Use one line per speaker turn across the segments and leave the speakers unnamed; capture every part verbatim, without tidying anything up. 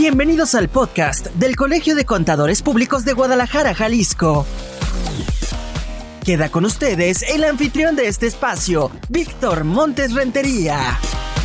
Bienvenidos al podcast del Colegio de Contadores Públicos de Guadalajara, Jalisco. Queda con ustedes el anfitrión de este espacio, Víctor Montes Rentería.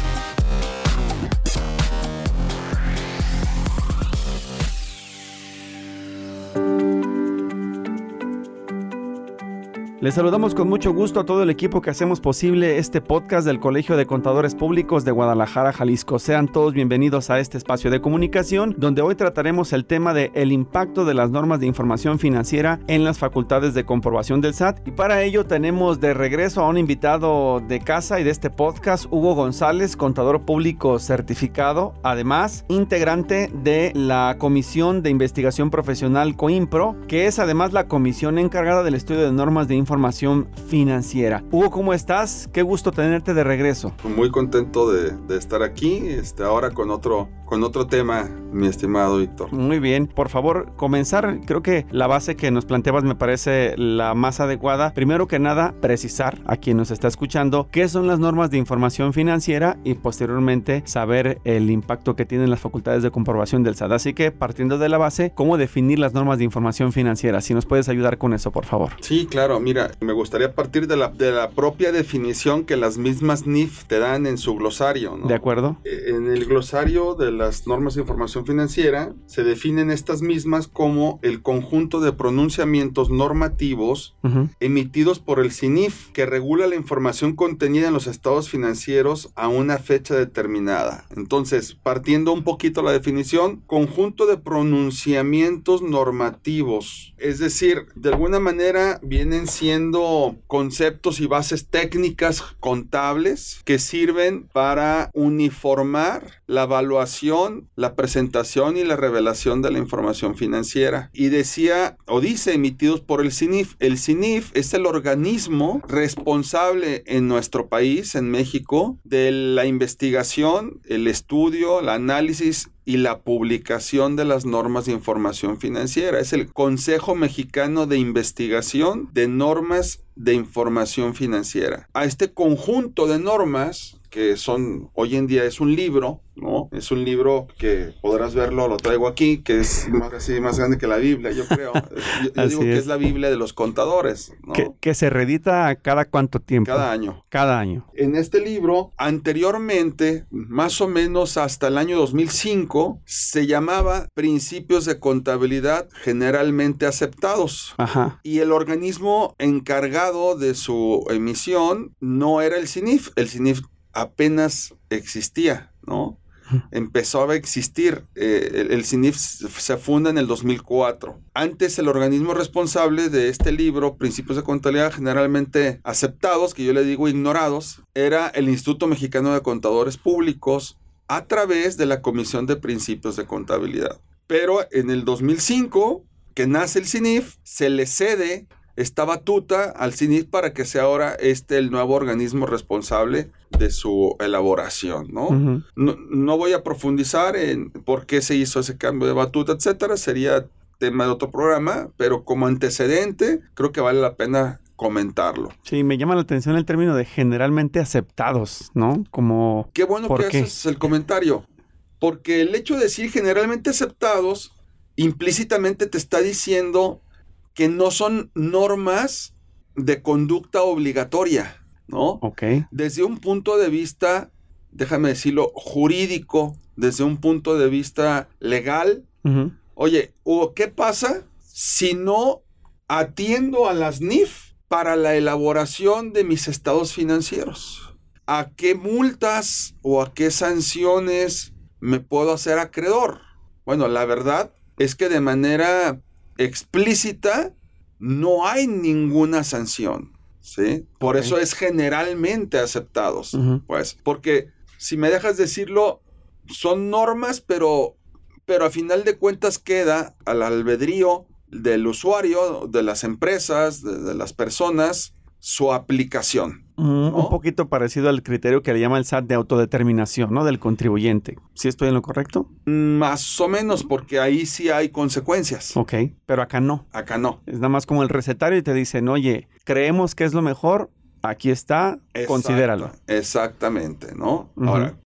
Les saludamos con mucho gusto a todo el equipo que hacemos posible este podcast del Colegio de Contadores Públicos de Guadalajara, Jalisco. Sean todos bienvenidos a este espacio de comunicación, donde hoy trataremos el tema de el impacto de las normas de información financiera en las facultades de comprobación del S A T. Y para ello tenemos de regreso a un invitado de casa y de este podcast, Hugo González, contador público certificado, además integrante de la Comisión de Investigación Profesional COIMPRO, que es además la comisión encargada del estudio de normas de información información financiera. Hugo, ¿cómo estás? Qué gusto tenerte de regreso.
Muy contento de, de estar aquí, este, ahora con otro, con otro tema, mi estimado Víctor.
Muy bien, por favor, comenzar. Creo que la base que nos planteabas me parece la más adecuada. Primero que nada, precisar a quien nos está escuchando qué son las normas de información financiera y posteriormente saber el impacto que tienen las facultades de comprobación del S A T. Así que, partiendo de la base, ¿cómo definir las normas de información financiera? Si nos puedes ayudar con eso, por favor.
Sí, claro. Mira, me gustaría partir de la, de la propia definición que las mismas N I F te dan en su glosario, ¿no?
De acuerdo.
En el glosario de las normas de información financiera se definen estas mismas como el conjunto de pronunciamientos normativos uh-huh. emitidos por el C I N I F que regula la información contenida en los estados financieros a una fecha determinada. Entonces, partiendo un poquito la definición, conjunto de pronunciamientos normativos, es decir, de alguna manera vienen siendo conceptos y bases técnicas contables que sirven para uniformar la evaluación, la presentación y la revelación de la información financiera. Y decía, o dice, emitidos por el C I N I F. El C I N I F es el organismo responsable en nuestro país, en México, de la investigación, el estudio, el análisis y la publicación de las normas de información financiera. Es el Consejo Mexicano de Investigación de Normas de Información Financiera. A este conjunto de normas, que son, hoy en día es un libro, ¿no? Es un libro que podrás verlo, lo traigo aquí, que es más, así, más grande que la Biblia, yo creo. Yo, yo digo es. que es la Biblia de los contadores, ¿no?
Que, que se reedita cada cuánto tiempo.
Cada año.
Cada año.
En este libro, anteriormente, más o menos hasta el año dos mil cinco, se llamaba Principios de Contabilidad Generalmente Aceptados.
Ajá.
Y el organismo encargado de su emisión no era el C I N I F. El C I N I F apenas existía, ¿no? Empezó a existir. Eh, el, el C I N I F se funda en el dos mil cuatro. Antes, el organismo responsable de este libro, Principios de Contabilidad Generalmente Aceptados, que yo le digo ignorados, era el Instituto Mexicano de Contadores Públicos a través de la Comisión de Principios de Contabilidad. Pero en el dos mil cinco, que nace el C I N I F, se le cede esta batuta al C I N I F para que sea ahora este el nuevo organismo responsable de su elaboración, ¿no? Uh-huh. No, no voy a profundizar en por qué se hizo ese cambio de batuta, etcétera, sería tema de otro programa, pero como antecedente creo que vale la pena comentarlo.
Sí, me llama la atención el término de generalmente aceptados, ¿no? Como...
Qué bueno que qué? haces el comentario, porque el hecho de decir generalmente aceptados implícitamente te está diciendo que no son normas de conducta obligatoria, ¿no?
Ok.
Desde un punto de vista, déjame decirlo, jurídico, desde un punto de vista legal, uh-huh. Oye, Hugo, ¿qué pasa si no atiendo a las N I F para la elaboración de mis estados financieros? ¿A qué multas o a qué sanciones me puedo hacer acreedor? Bueno, la verdad es que de manera explícita no hay ninguna sanción, ¿sí? Por okay. eso es generalmente aceptados, uh-huh. pues, porque si me dejas decirlo, son normas, pero, pero a final de cuentas queda al albedrío del usuario, de las empresas, de, de las personas, su aplicación.
Mm, ¿no? Un poquito parecido al criterio que le llama el S A T de autodeterminación, ¿no? Del contribuyente. ¿Sí estoy en lo correcto?
Más o menos, porque ahí sí hay consecuencias.
Ok, pero acá no.
Acá no.
Es nada más como el recetario y te dicen, oye, creemos que es lo mejor, aquí está,
Exacto,
considéralo.
Exactamente, ¿no? Uh-huh. Ahora,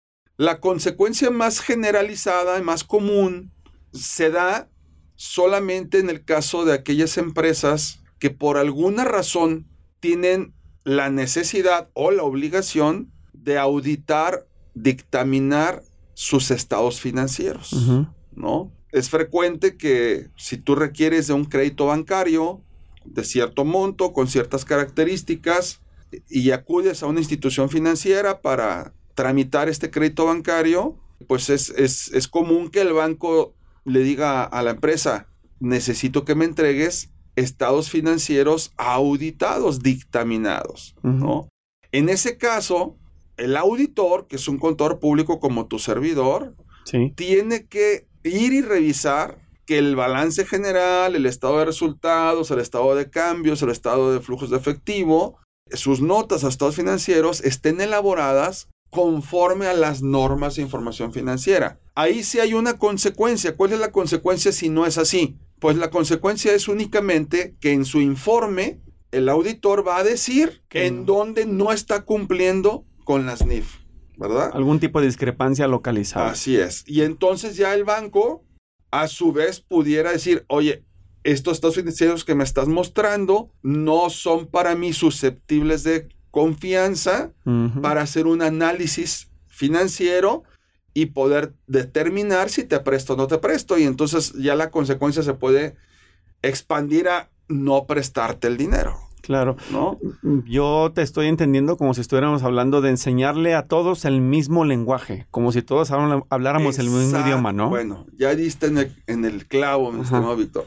La consecuencia más generalizada y más común se da solamente en el caso de aquellas empresas que por alguna razón tienen la necesidad o la obligación de auditar, dictaminar sus estados financieros, uh-huh. ¿no? Es frecuente que si tú requieres de un crédito bancario de cierto monto, con ciertas características, y acudes a una institución financiera para tramitar este crédito bancario, pues es, es, es común que el banco le diga a la empresa, necesito que me entregues estados financieros auditados, dictaminados, uh-huh. ¿no? En ese caso, el auditor, que es un contador público como tu servidor, sí. tiene que ir y revisar que el balance general, el estado de resultados, el estado de cambios, el estado de flujos de efectivo, sus notas a estados financieros estén elaboradas conforme a las normas de información financiera. Ahí sí hay una consecuencia. ¿Cuál es la consecuencia si no es así? Pues la consecuencia es únicamente que en su informe el auditor va a decir que en dónde no está cumpliendo con las N I F, ¿verdad?
Algún tipo de discrepancia localizada.
Así es. Y entonces ya el banco, a su vez, pudiera decir, oye, estos estados financieros que me estás mostrando no son para mí susceptibles de confianza uh-huh. para hacer un análisis financiero y poder determinar si te presto o no te presto. Y entonces ya la consecuencia se puede expandir a no prestarte el dinero.
Claro, ¿no? Yo te estoy entendiendo como si estuviéramos hablando de enseñarle a todos el mismo lenguaje, como si todos habláramos Exacto. el mismo idioma, ¿no?
Bueno, ya diste en el, en el clavo, mi estimado Víctor.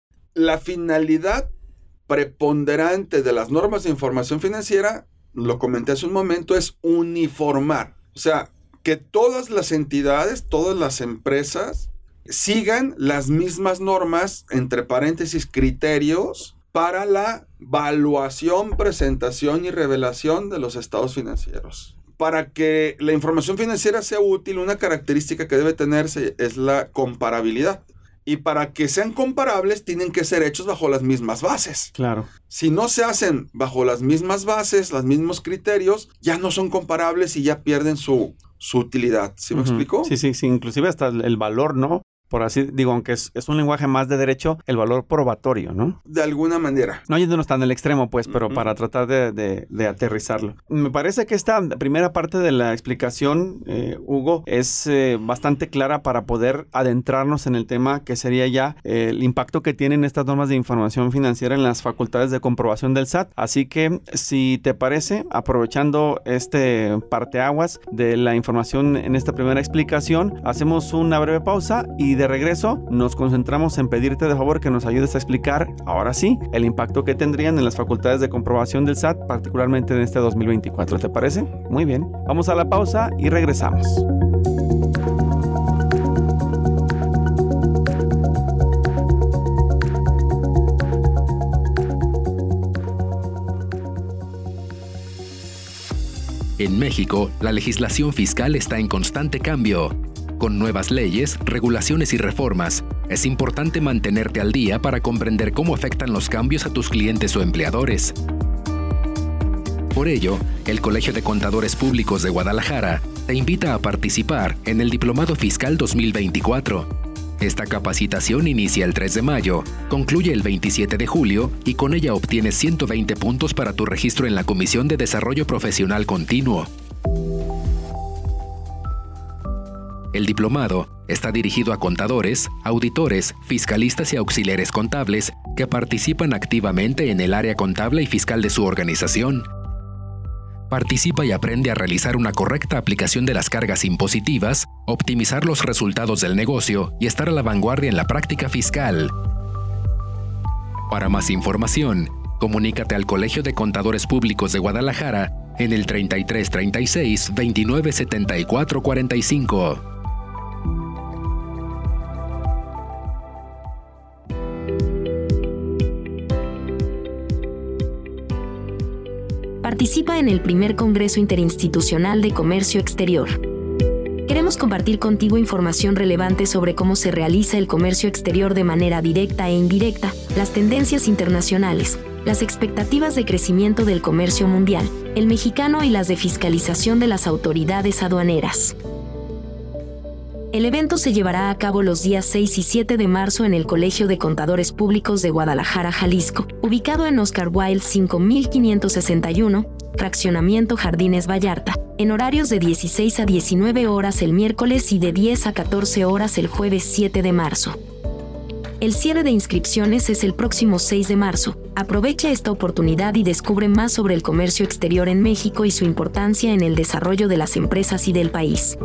La finalidad preponderante de las normas de información financiera, lo comenté hace un momento, es uniformar. O sea, que todas las entidades, todas las empresas sigan las mismas normas, entre paréntesis, criterios, para la valuación, presentación y revelación de los estados financieros. Para que la información financiera sea útil, una característica que debe tenerse es la comparabilidad. Y para que sean comparables, tienen que ser hechos bajo las mismas bases.
Claro.
Si no se hacen bajo las mismas bases, los mismos criterios, ya no son comparables y ya pierden su, su utilidad. ¿Sí me uh-huh. explico?
Sí, sí, sí. Inclusive hasta el valor, ¿no? Por así, digo, aunque es, es un lenguaje más de derecho, el valor probatorio, ¿no?
De alguna manera.
No yéndonos tan al extremo, pues, pero uh-huh. para tratar de, de, de aterrizarlo. Me parece que esta primera parte de la explicación, eh, Hugo, es eh, bastante clara para poder adentrarnos en el tema que sería ya eh, el impacto que tienen estas normas de información financiera en las facultades de comprobación del S A T. Así que, si te parece, aprovechando este parteaguas de la información en esta primera explicación, hacemos una breve pausa y de regreso nos concentramos en pedirte de favor que nos ayudes a explicar, ahora sí, el impacto que tendrían en las facultades de comprobación del S A T, particularmente en este dos mil veinticuatro. ¿Te parece? Muy bien. Vamos a la pausa y regresamos.
En México, la legislación fiscal está en constante cambio. Con nuevas leyes, regulaciones y reformas, es importante mantenerte al día para comprender cómo afectan los cambios a tus clientes o empleadores. Por ello, el Colegio de Contadores Públicos de Guadalajara te invita a participar en el Diplomado Fiscal dos mil veinticuatro. Esta capacitación inicia el tres de mayo, concluye el veintisiete de julio y con ella obtienes ciento veinte puntos para tu registro en la Comisión de Desarrollo Profesional Continuo. El diplomado está dirigido a contadores, auditores, fiscalistas y auxiliares contables que participan activamente en el área contable y fiscal de su organización. Participa y aprende a realizar una correcta aplicación de las cargas impositivas, optimizar los resultados del negocio y estar a la vanguardia en la práctica fiscal. Para más información, comunícate al Colegio de Contadores Públicos de Guadalajara en el treinta y tres treinta y seis veintinueve setenta y cuatro cuarenta y cinco.
Participa en el primer Congreso Interinstitucional de Comercio Exterior. Queremos compartir contigo información relevante sobre cómo se realiza el comercio exterior de manera directa e indirecta, las tendencias internacionales, las expectativas de crecimiento del comercio mundial, el mexicano y las de fiscalización de las autoridades aduaneras. El evento se llevará a cabo los días seis y siete de marzo en el Colegio de Contadores Públicos de Guadalajara, Jalisco, ubicado en Oscar Wilde cinco mil quinientos sesenta y uno, Fraccionamiento Jardines Vallarta, en horarios de dieciséis a diecinueve horas el miércoles y de diez a catorce horas el jueves siete de marzo. El cierre de inscripciones es el próximo seis de marzo. Aprovecha esta oportunidad y descubre más sobre el comercio exterior en México y su importancia en el desarrollo de las empresas y del país.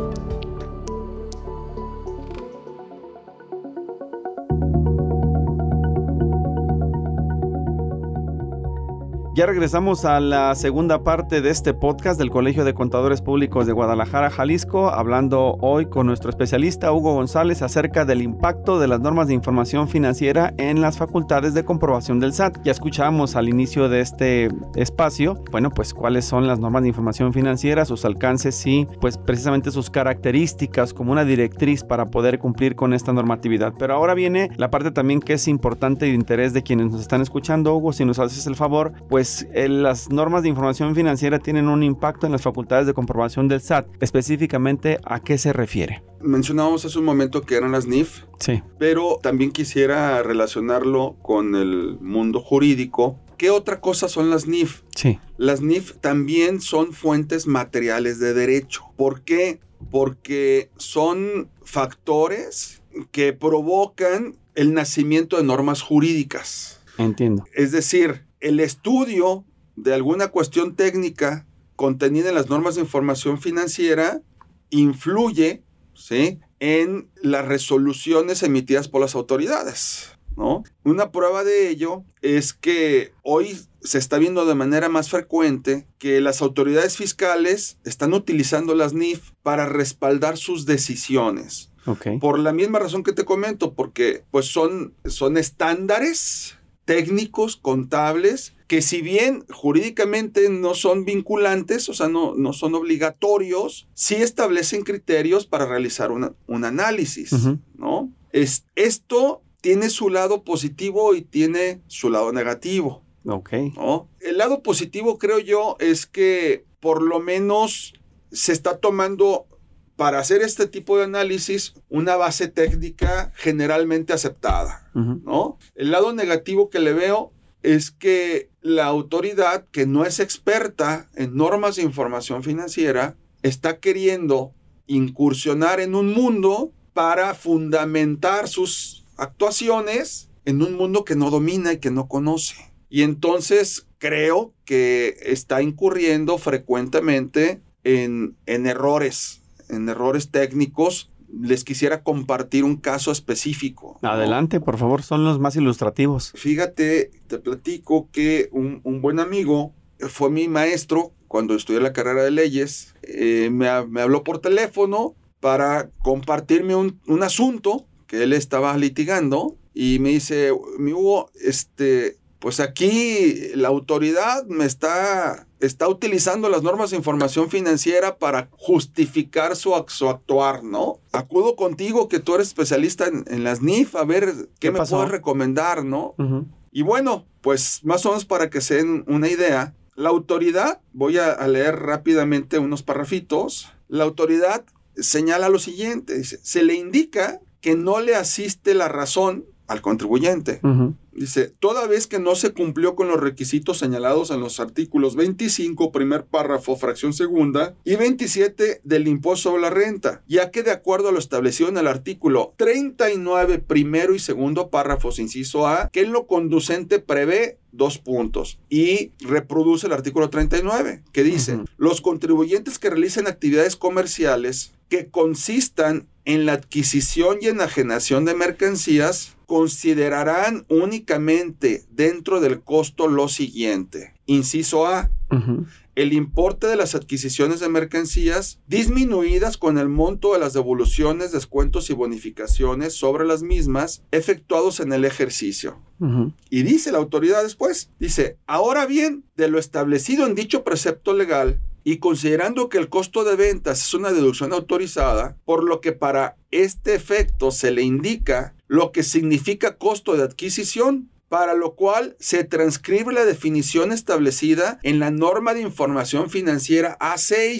Ya regresamos a la segunda parte de este podcast del Colegio de Contadores Públicos de Guadalajara, Jalisco, hablando hoy con nuestro especialista Hugo González acerca del impacto de las normas de información financiera en las facultades de comprobación del S A T. Ya escuchamos al inicio de este espacio, bueno, pues cuáles son las normas de información financiera, sus alcances y pues precisamente sus características como una directriz para poder cumplir con esta normatividad. Pero ahora viene la parte también que es importante y de interés de quienes nos están escuchando. Hugo, si nos haces el favor, pues Pues eh, las normas de información financiera tienen un impacto en las facultades de comprobación del S A T. Específicamente, ¿a qué se refiere?
Mencionábamos hace un momento que eran las N I F,
sí,
pero también quisiera relacionarlo con el mundo jurídico. ¿Qué otra cosa son las N I F?
Sí.
Las N I F también son fuentes materiales de derecho. ¿Por qué? Porque son factores que provocan el nacimiento de normas jurídicas.
Entiendo.
Es decir, el estudio de alguna cuestión técnica contenida en las normas de información financiera influye, ¿sí?, en las resoluciones emitidas por las autoridades, ¿no? Una prueba de ello es que hoy se está viendo de manera más frecuente que las autoridades fiscales están utilizando las N I F para respaldar sus decisiones.
Okay.
Por la misma razón que te comento, porque pues son, son estándares técnicos, contables, que si bien jurídicamente no son vinculantes, o sea, no, no son obligatorios, sí establecen criterios para realizar una, un análisis, uh-huh. ¿no? Es, esto tiene su lado positivo y tiene su lado negativo.
Okay.
¿No? El lado positivo, creo yo, es que por lo menos se está tomando para hacer este tipo de análisis una base técnica generalmente aceptada, uh-huh. ¿no? El lado negativo que le veo es que la autoridad, que no es experta en normas de información financiera, está queriendo incursionar en un mundo para fundamentar sus actuaciones en un mundo que no domina y que no conoce. Y entonces creo que está incurriendo frecuentemente en, en errores. en errores técnicos. Les quisiera compartir un caso específico, ¿no?
Adelante, por favor, son los más ilustrativos.
Fíjate, te platico que un, un buen amigo fue mi maestro cuando estudié la carrera de leyes. Eh, me, me habló por teléfono para compartirme un, un asunto que él estaba litigando y me dice, mi Hugo, este... pues aquí la autoridad me está, está utilizando las normas de información financiera para justificar su, su actuar, ¿no? Acudo contigo, que tú eres especialista en, en las N I F, a ver qué, ¿Qué me pasó? Puedes recomendar, ¿no? Uh-huh. Y bueno, pues más o menos para que se den una idea, la autoridad, voy a, a leer rápidamente unos parrafitos, la autoridad señala lo siguiente, dice, se le indica que no le asiste la razón al contribuyente. Uh-huh. Dice, toda vez que no se cumplió con los requisitos señalados en los artículos veinticinco, primer párrafo, fracción segunda, y veintisiete del impuesto sobre la renta, ya que de acuerdo a lo establecido en el artículo treinta y nueve, primero y segundo párrafos, inciso A, que en lo conducente prevé dos puntos, y reproduce el artículo treinta y nueve, que dice, uh-huh. los contribuyentes que realicen actividades comerciales que consistan en la adquisición y enajenación de mercancías, considerarán únicamente dentro del costo lo siguiente. Inciso A. Uh-huh. El importe de las adquisiciones de mercancías disminuidas con el monto de las devoluciones, descuentos y bonificaciones sobre las mismas efectuados en el ejercicio. Uh-huh. Y dice la autoridad después, dice, ahora bien, de lo establecido en dicho precepto legal, y considerando que el costo de ventas es una deducción autorizada, por lo que para este efecto se le indica lo que significa costo de adquisición, para lo cual se transcribe la definición establecida en la norma de información financiera A seis,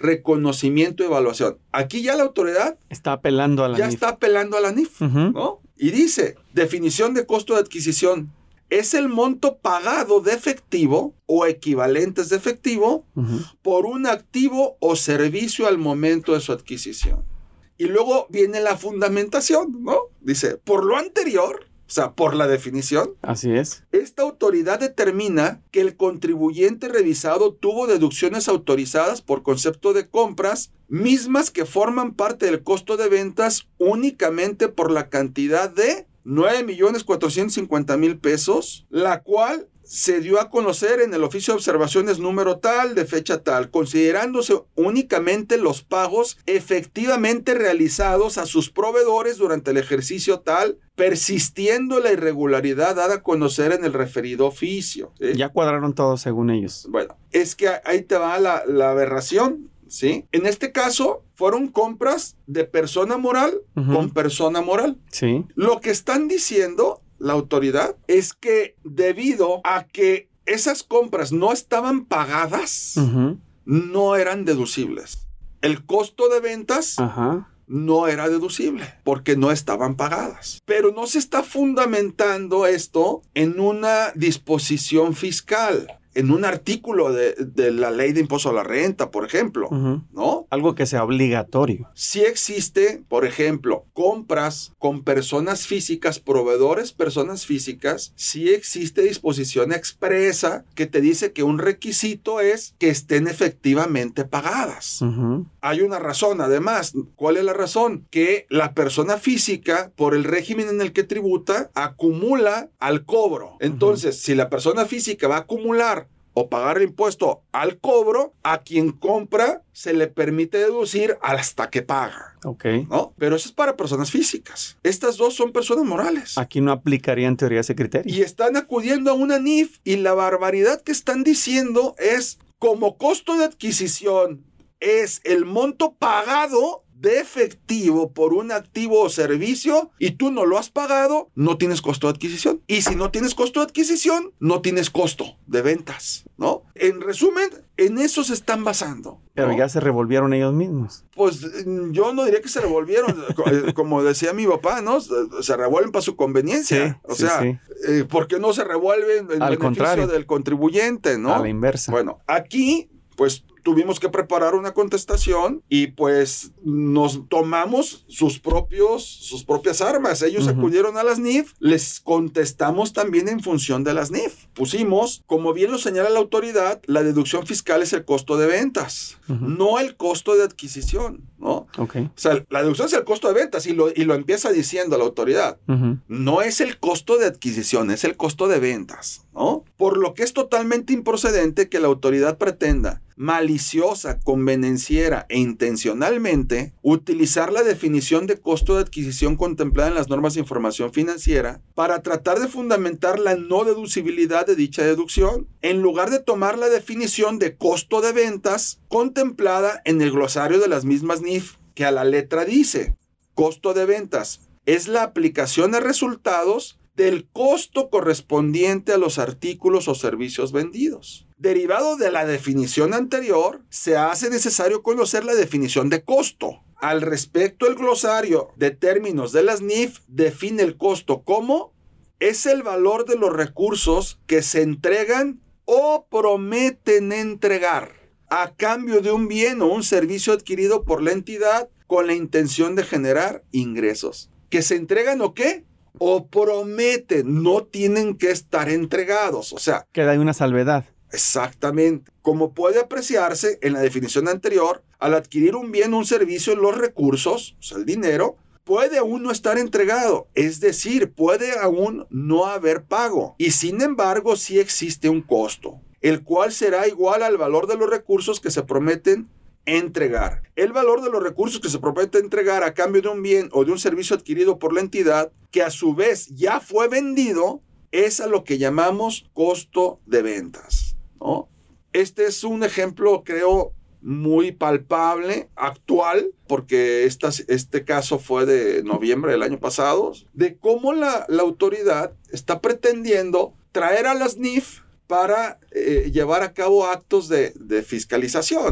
reconocimiento y evaluación. Aquí ya la autoridad
está apelando a la
ya
N I F.
está apelando a la N I F, uh-huh. ¿no? Y dice, definición de costo de adquisición. Es el monto pagado de efectivo o equivalentes de efectivo uh-huh. por un activo o servicio al momento de su adquisición. Y luego viene la fundamentación, ¿no? Dice, por lo anterior, o sea, por la definición.
Así es.
Esta autoridad determina que el contribuyente revisado tuvo deducciones autorizadas por concepto de compras, mismas que forman parte del costo de ventas únicamente por la cantidad de nueve millones cuatrocientos cincuenta mil pesos, la cual se dio a conocer en el oficio de observaciones número tal, de fecha tal, considerándose únicamente los pagos efectivamente realizados a sus proveedores durante el ejercicio tal, persistiendo la irregularidad dada a conocer en el referido oficio. ¿Sí?
Ya cuadraron todo según ellos.
Bueno, es que ahí te va la, la aberración, ¿sí? En este caso, fueron compras de persona moral uh-huh. con persona moral.
Sí.
Lo que están diciendo la autoridad es que debido a que esas compras no estaban pagadas, uh-huh. no eran deducibles. El costo de ventas uh-huh. no era deducible porque no estaban pagadas. Pero no se está fundamentando esto en una disposición fiscal, en un artículo de, de la ley de impuesto a la renta, por ejemplo, uh-huh. ¿no?
Algo que sea obligatorio.
Sí existe, por ejemplo, compras con personas físicas, proveedores personas físicas, sí existe disposición expresa que te dice que un requisito es que estén efectivamente pagadas. Uh-huh. Hay una razón, además. ¿Cuál es la razón? Que la persona física, por el régimen en el que tributa, acumula al cobro. Entonces, uh-huh. si la persona física va a acumular o pagar el impuesto al cobro, a quien compra se le permite deducir hasta que paga.
Ok.
¿No? Pero eso es para personas físicas. Estas dos son personas morales.
Aquí no aplicaría en teoría ese criterio.
Y están acudiendo a una N I F y la barbaridad que están diciendo es, como costo de adquisición es el monto pagado de efectivo por un activo o servicio y tú no lo has pagado, no tienes costo de adquisición. Y si no tienes costo de adquisición, no tienes costo de ventas, ¿no? En resumen, en eso se están basando, ¿no?
Pero ya se revolvieron ellos mismos.
Pues yo no diría que se revolvieron, como decía mi papá, ¿no? Se revuelven para su conveniencia. Sí, o sí, sea, sí. Eh, ¿por qué no se revuelven en
Al
beneficio
contrario,
del contribuyente, ¿no?
A la inversa.
Bueno, aquí, pues tuvimos que preparar una contestación y pues nos tomamos sus propios, sus propias armas. Ellos uh-huh. acudieron a las N I F, les contestamos también en función de las N I F. Pusimos, como bien lo señala la autoridad, la deducción fiscal es el costo de ventas, uh-huh. no el costo de adquisición, ¿no?
Okay.
O sea, la deducción es el costo de ventas y lo, y lo empieza diciendo la autoridad. Uh-huh. No es el costo de adquisición, es el costo de ventas, ¿no? Por lo que es totalmente improcedente que la autoridad pretenda maliciosa, convenenciera e intencionalmente utilizar la definición de costo de adquisición contemplada en las normas de información financiera para tratar de fundamentar la no deducibilidad de dicha deducción, en lugar de tomar la definición de costo de ventas contemplada en el glosario de las mismas N I F, que a la letra dice: costo de ventas es la aplicación a resultados del costo correspondiente a los artículos o servicios vendidos. Derivado de la definición anterior, se hace necesario conocer la definición de costo. Al respecto, el glosario de términos de las N I F define el costo como es el valor de los recursos que se entregan o prometen entregar a cambio de un bien o un servicio adquirido por la entidad con la intención de generar ingresos. ¿Que se entregan o qué? O prometen, no tienen que estar entregados. O sea,
queda ahí una salvedad.
Exactamente. Como puede apreciarse en la definición anterior, al adquirir un bien o un servicio, los recursos, o sea, el dinero, puede aún no estar entregado. Es decir, puede aún no haber pago. Y sin embargo, sí existe un costo, el cual será igual al valor de los recursos que se prometen entregar. El valor de los recursos que se promete entregar a cambio de un bien o de un servicio adquirido por la entidad, que a su vez ya fue vendido, es a lo que llamamos costo de ventas, ¿no? Este es un ejemplo, creo, muy palpable, actual, porque esta, este caso fue de noviembre del año pasado, de cómo la, la autoridad está pretendiendo traer a las N I F para eh, llevar a cabo actos de, de fiscalización.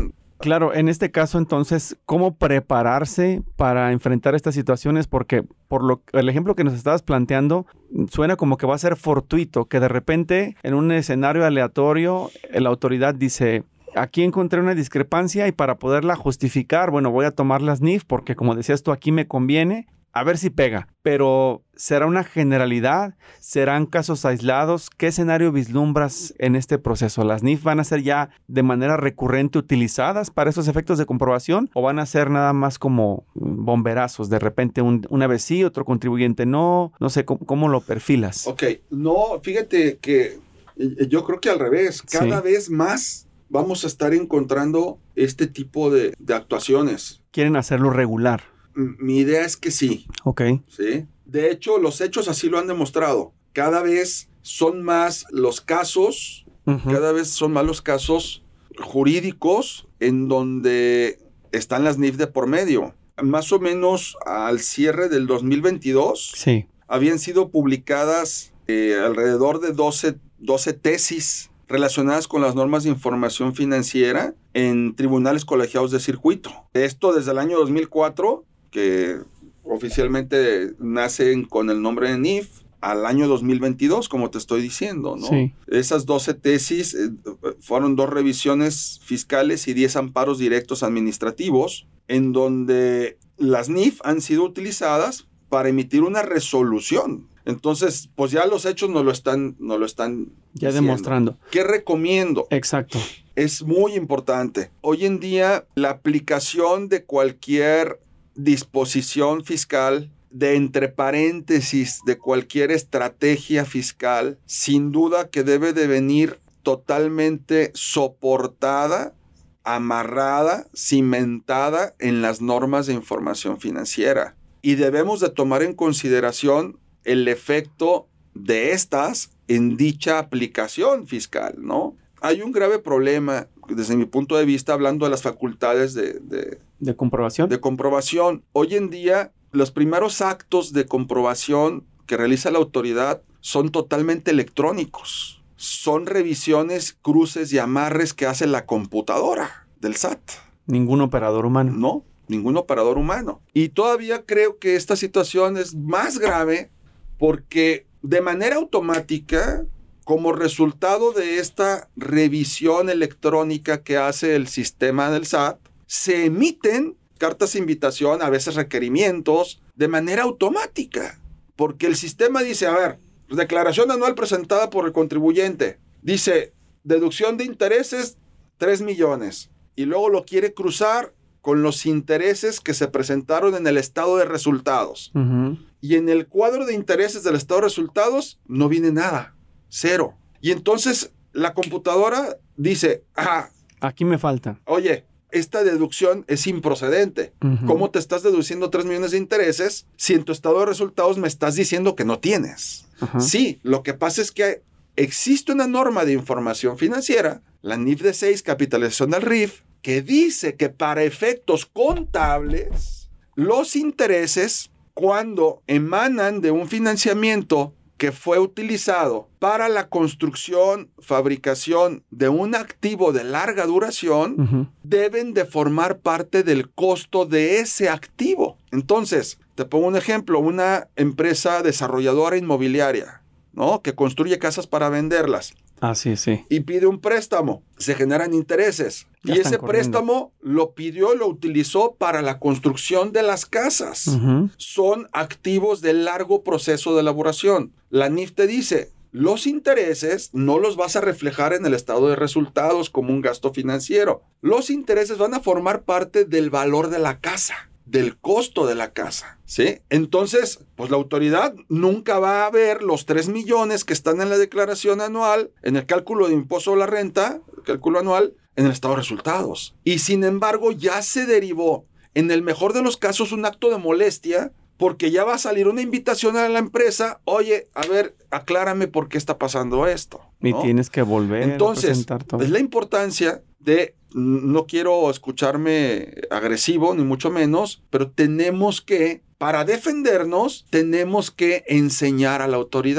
Claro, en este caso entonces, ¿cómo prepararse para enfrentar estas situaciones? Porque por lo el ejemplo que nos estabas planteando, suena como que va a ser fortuito, que de repente en un escenario aleatorio la autoridad dice, aquí encontré una discrepancia y para poderla justificar, bueno, voy a tomar las N I F porque como decías tú, aquí me conviene, a ver si pega. Pero ¿será una generalidad? ¿Serán casos aislados? ¿Qué escenario vislumbras en este proceso? ¿Las N I F van a ser ya de manera recurrente utilizadas para esos efectos de comprobación o van a ser nada más como bomberazos? De repente un, una vez sí, otro contribuyente no. No sé, ¿cómo, cómo lo perfilas?
Ok, no, fíjate que yo creo que al revés. Cada sí. vez más vamos a estar encontrando este tipo de, de actuaciones.
¿Quieren hacerlo regular?
Mi idea es que sí.
Ok.
¿Sí? De hecho, los hechos así lo han demostrado. Cada vez son más los casos, uh-huh. cada vez son más los casos jurídicos en donde están las N I F de por medio. Más o menos al cierre del dos mil veintidós,
sí.
habían sido publicadas eh, alrededor de doce, doce tesis relacionadas con las normas de información financiera en tribunales colegiados de circuito. Esto desde el año dos mil cuatro, que oficialmente nacen con el nombre de N I F, al año dos mil veintidós, como te estoy diciendo, ¿no?
Sí.
Esas doce tesis eh, fueron dos revisiones fiscales y diez amparos directos administrativos, en donde las N I F han sido utilizadas para emitir una resolución. Entonces, pues ya los hechos nos lo están, nos lo están
ya
diciendo.
Demostrando.
¿Qué recomiendo?
Exacto.
Es muy importante. Hoy en día, la aplicación de cualquier disposición fiscal, de entre paréntesis, de cualquier estrategia fiscal, sin duda que debe de venir totalmente soportada, amarrada, cimentada en las normas de información financiera. Y debemos de tomar en consideración el efecto de estas en dicha aplicación fiscal, ¿no? Hay un grave problema, desde mi punto de vista, hablando de las facultades de... ¿De,
¿De comprobación?
De comprobación. Hoy en día, los primeros actos de comprobación que realiza la autoridad son totalmente electrónicos. Son revisiones, cruces y amarres que hace la computadora del S A T.
Ningún operador humano.
No, ningún operador humano. Y todavía creo que esta situación es más grave porque de manera automática, como resultado de esta revisión electrónica que hace el sistema del S A T, se emiten cartas de invitación, a veces requerimientos, de manera automática. Porque el sistema dice, a ver, declaración anual presentada por el contribuyente. Dice, deducción de intereses, tres millones. Y luego lo quiere cruzar con los intereses que se presentaron en el estado de resultados.
Uh-huh.
Y en el cuadro de intereses del estado de resultados no viene nada. Cero. Y entonces la computadora dice, ah,
aquí me falta.
Oye, esta deducción es improcedente. Uh-huh. ¿Cómo te estás deduciendo tres millones de intereses si en tu estado de resultados me estás diciendo que no tienes? Uh-huh. Sí, lo que pasa es que existe una norma de información financiera, la N I F D seis, capitalización del R I F, que dice que para efectos contables, los intereses, cuando emanan de un financiamiento que fue utilizado para la construcción, fabricación de un activo de larga duración, uh-huh. deben de formar parte del costo de ese activo. Entonces, te pongo un ejemplo, una empresa desarrolladora inmobiliaria, ¿no? Que construye casas para venderlas.
Ah, sí, sí.
Y pide un préstamo, se generan intereses. Ya y ese corriendo. Préstamo lo pidió, lo utilizó para la construcción de las casas.
Uh-huh.
Son activos de largo proceso de elaboración. La N I F te dice, los intereses no los vas a reflejar en el estado de resultados como un gasto financiero. Los intereses van a formar parte del valor de la casa, del costo de la casa, ¿sí? Entonces, pues la autoridad nunca va a ver los tres millones que están en la declaración anual, en el cálculo de impuesto a la renta, el cálculo anual, en el estado de resultados. Y sin embargo, ya se derivó, en el mejor de los casos, un acto de molestia, porque ya va a salir una invitación a la empresa, oye, a ver, aclárame por qué está pasando esto, ¿no?
Y tienes que volver
Entonces,
a presentar todo.
Es la importancia de, no quiero escucharme agresivo, ni mucho menos, pero tenemos que, para defendernos, tenemos que enseñar a la autoridad.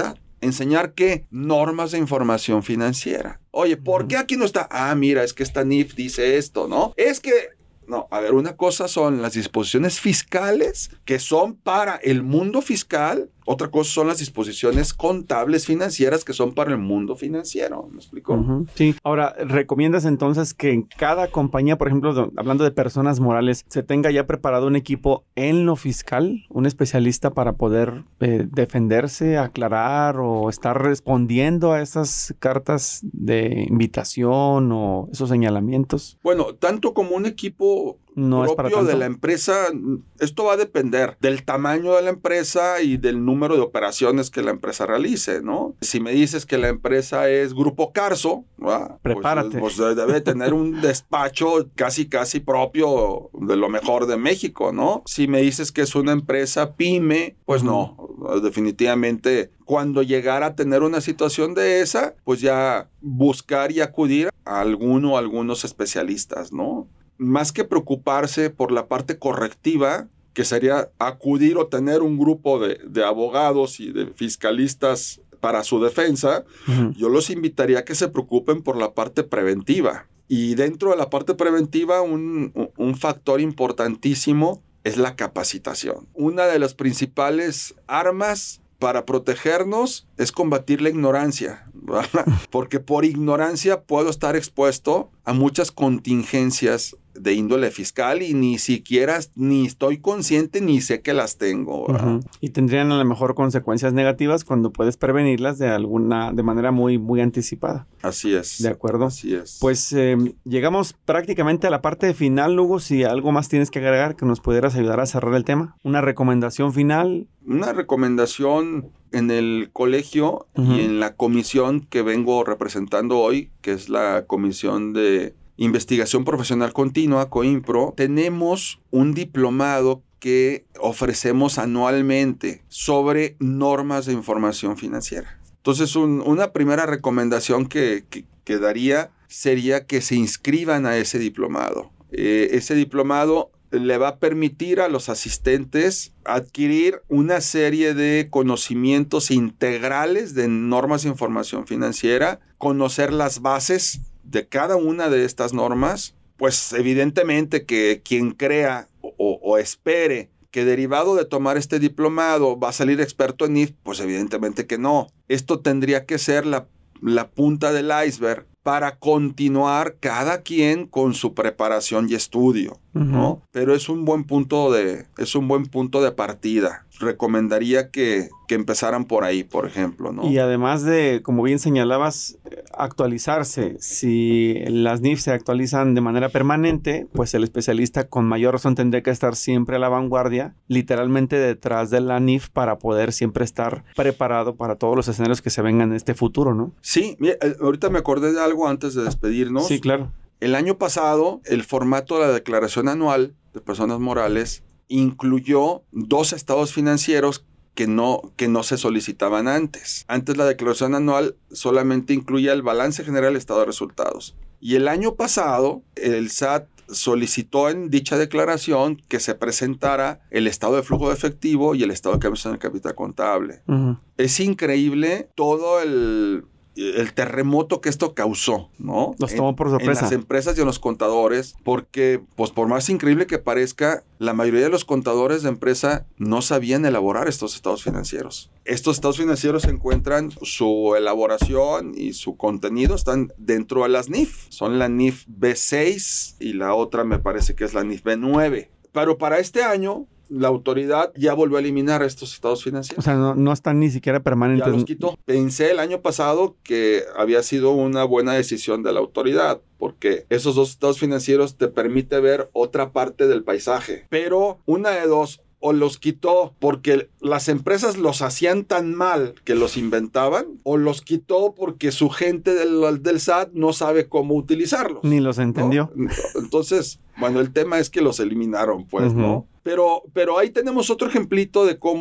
¿Enseñar qué? Normas de información financiera. Oye, ¿por qué aquí no está? Ah, mira, es que esta N I F dice esto, ¿no? Es que... No, a ver, una cosa son las disposiciones fiscales que son para el mundo fiscal, otra cosa son las disposiciones contables financieras que son para el mundo financiero. ¿Me explico?
Uh-huh. Sí. Ahora, ¿recomiendas entonces que en cada compañía, por ejemplo, de, hablando de personas morales, se tenga ya preparado un equipo en lo fiscal, un especialista para poder eh, defenderse, aclarar o estar respondiendo a esas cartas de invitación o esos señalamientos?
Bueno, tanto como un equipo
no
propio
es para
de la empresa, esto va a depender del tamaño de la empresa y del número de operaciones que la empresa realice, ¿no? Si me dices que la empresa es Grupo Carso, ¿verdad?
Prepárate.
Pues, pues debe tener un despacho casi casi propio de lo mejor de México, ¿no? Si me dices que es una empresa pyme, pues no, definitivamente cuando llegara a tener una situación de esa, pues ya buscar y acudir a alguno o algunos especialistas, ¿no? Más que preocuparse por la parte correctiva, que sería acudir o tener un grupo de, de abogados y de fiscalistas para su defensa, uh-huh. yo los invitaría a que se preocupen por la parte preventiva. Y dentro de la parte preventiva, un, un factor importantísimo es la capacitación. Una de las principales armas para protegernos es combatir la ignorancia, ¿verdad? Porque por ignorancia puedo estar expuesto a muchas contingencias de índole fiscal y ni siquiera ni estoy consciente ni sé que las tengo, ¿verdad? Uh-huh.
Y tendrían a lo mejor consecuencias negativas cuando puedes prevenirlas de alguna de manera muy muy anticipada.
Así es.
De acuerdo.
Así es.
Pues eh, llegamos prácticamente a la parte final, Lugo. Si algo más tienes que agregar que nos pudieras ayudar a cerrar el tema. Una recomendación final.
Una recomendación en el colegio uh-huh. y en la comisión que vengo representando hoy, que es la Comisión de Investigación Profesional Continua, COIMPRO, tenemos un diplomado que ofrecemos anualmente sobre normas de información financiera. Entonces, un, una primera recomendación que, que, que daría sería que se inscriban a ese diplomado. Eh, ese diplomado le va a permitir a los asistentes adquirir una serie de conocimientos integrales de normas de información financiera, conocer las bases de cada una de estas normas, pues evidentemente que quien crea o, o espere que derivado de tomar este diplomado va a salir experto en I F, pues evidentemente que no. Esto tendría que ser la, la punta del iceberg para continuar cada quien con su preparación y estudio, uh-huh. ¿no? Pero es un buen punto de, es un buen punto de partida. Recomendaría que, que empezaran por ahí, por ejemplo, ¿no?
Y además de, como bien señalabas, actualizarse. Si las N I F se actualizan de manera permanente, pues el especialista con mayor razón tendría que estar siempre a la vanguardia, literalmente detrás de la N I F para poder siempre estar preparado para todos los escenarios que se vengan en este futuro, ¿no?
Sí, mira, ahorita me acordé de algo antes de despedirnos.
Sí, claro.
El año pasado, el formato de la declaración anual de personas morales incluyó dos estados financieros que no, que no se solicitaban antes. Antes la declaración anual solamente incluía el balance general, estado de resultados. Y el año pasado, el S A T solicitó en dicha declaración que se presentara el estado de flujo de efectivo y el estado de cambios en el capital contable. Uh-huh. Es increíble todo el... el terremoto que esto causó, ¿no?
Los tomó por sorpresa.
En las empresas y en los contadores, porque, pues por más increíble que parezca, la mayoría de los contadores de empresa no sabían elaborar estos estados financieros. Estos estados financieros se encuentran, su elaboración y su contenido están dentro de las N I F. Son la N I F B seis y la otra me parece que es la N I F B nueve. Pero para este año, la autoridad ya volvió a eliminar estos estados financieros.
O sea, no, no están ni siquiera permanentes.
Ya los quitó. Pensé el año pasado que había sido una buena decisión de la autoridad, porque esos dos estados financieros te permite ver otra parte del paisaje. Pero una de dos, o los quitó porque las empresas los hacían tan mal que los inventaban, o los quitó porque su gente del, del S A T no sabe cómo utilizarlos.
Ni los entendió.
¿No? Entonces, bueno, el tema es que los eliminaron, pues, uh-huh. ¿no? Pero, pero ahí tenemos otro ejemplito de cómo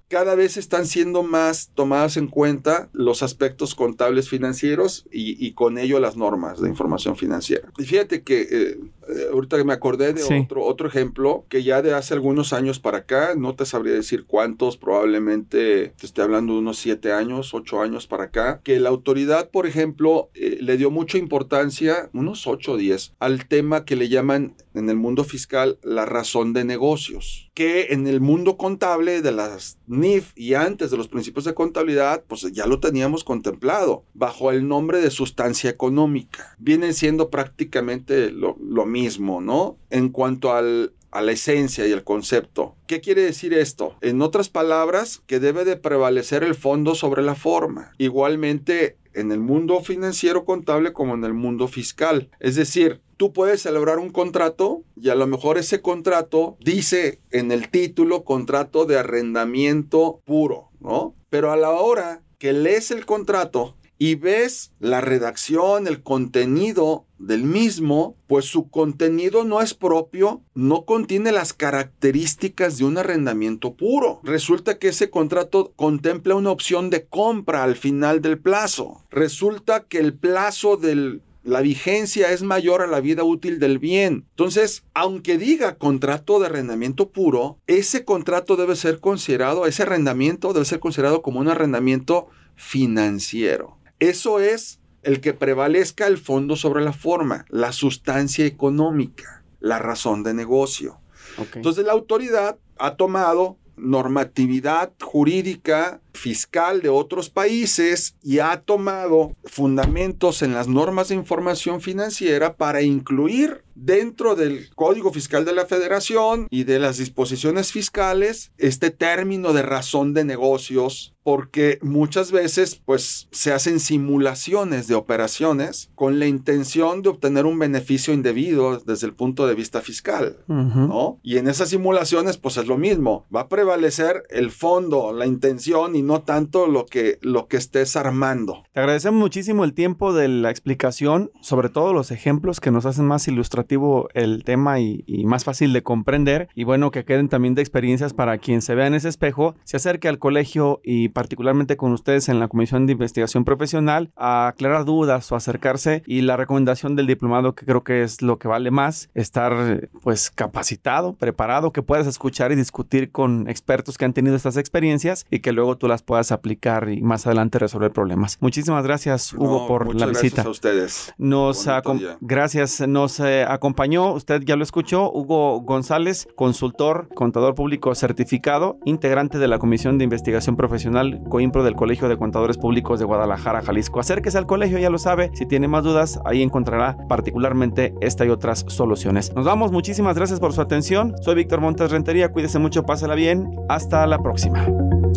cada vez están siendo más tomadas en cuenta los aspectos contables financieros y, y con ello las normas de información financiera. Y fíjate que eh, ahorita que me acordé de sí. otro, otro ejemplo que ya de hace algunos años para acá, no te sabría decir cuántos, probablemente te estoy hablando de unos siete años, ocho años para acá, que la autoridad, por ejemplo, eh, le dio mucha importancia, unos ocho o diez, al tema que le llaman en el mundo fiscal la razón de negocios, que en el mundo contable de las N I F y antes de los principios de contabilidad, pues ya lo teníamos contemplado bajo el nombre de sustancia económica. Vienen siendo prácticamente lo, lo mismo, ¿no? En cuanto al a la esencia y el concepto. ¿Qué quiere decir esto? En otras palabras, que debe de prevalecer el fondo sobre la forma. Igualmente, en el mundo financiero contable como en el mundo fiscal. Es decir, tú puedes celebrar un contrato y a lo mejor ese contrato dice en el título contrato de arrendamiento puro, ¿no? Pero a la hora que lees el contrato y ves la redacción, el contenido del mismo, pues su contenido no es propio, no contiene las características de un arrendamiento puro. Resulta que ese contrato contempla una opción de compra al final del plazo. Resulta que el plazo del la vigencia es mayor a la vida útil del bien. Entonces, aunque diga contrato de arrendamiento puro, ese contrato debe ser considerado, ese arrendamiento debe ser considerado como un arrendamiento financiero. Eso es el que prevalezca el fondo sobre la forma, la sustancia económica, la razón de negocio. Okay. Entonces, la autoridad ha tomado normatividad jurídica fiscal de otros países y ha tomado fundamentos en las normas de información financiera para incluir dentro del Código Fiscal de la Federación y de las disposiciones fiscales este término de razón de negocios, porque muchas veces pues se hacen simulaciones de operaciones con la intención de obtener un beneficio indebido desde el punto de vista fiscal, uh-huh. ¿no? Y en esas simulaciones pues es lo mismo, va a prevalecer el fondo, la intención y no tanto lo que, lo que estés armando.
Te agradecemos muchísimo el tiempo de la explicación, sobre todo los ejemplos que nos hacen más ilustrativo el tema y, y más fácil de comprender, y bueno, que queden también de experiencias para quien se vea en ese espejo, se acerque al colegio y particularmente con ustedes en la Comisión de Investigación Profesional a aclarar dudas o acercarse, y la recomendación del diplomado, que creo que es lo que vale más, estar pues capacitado, preparado, que puedas escuchar y discutir con expertos que han tenido estas experiencias y que luego tú las puedas aplicar y más adelante resolver problemas. Muchísimas gracias, Hugo, no, por la visita.
Gracias a ustedes.
Nos acom- gracias, nos eh, acompañó, usted ya lo escuchó, Hugo González, consultor, contador público certificado, integrante de la Comisión de Investigación Profesional COIMPRO del Colegio de Contadores Públicos de Guadalajara, Jalisco. Acérquese al colegio, ya lo sabe, si tiene más dudas, ahí encontrará particularmente esta y otras soluciones. Nos vamos, muchísimas gracias por su atención. Soy Víctor Montes Rentería, cuídese mucho, pásela bien, hasta la próxima.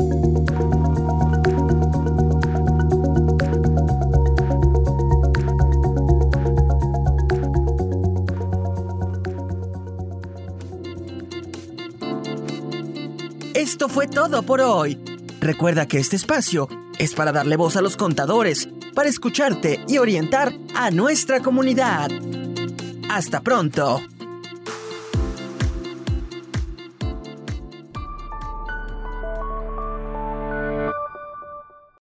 Esto fue todo por hoy. Recuerda que este espacio es para darle voz a los contadores, para escucharte y orientar a nuestra comunidad. ¡Hasta pronto!